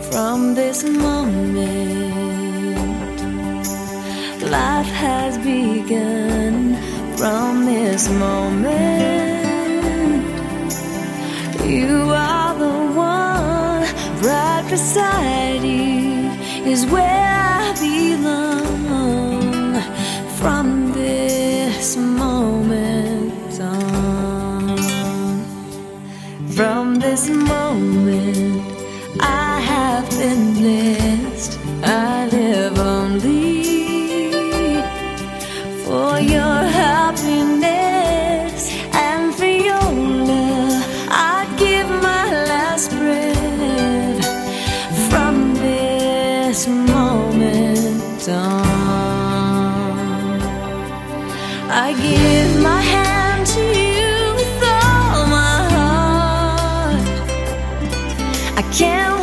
From this moment, life has begun. From this moment, you are the one. Right beside you is where I belong. From this moment on, from this moment, I have been blessed. I live only for your happiness and for your love. I'd give my last breath. From this moment on, I give my hand to you with all my heart. I can't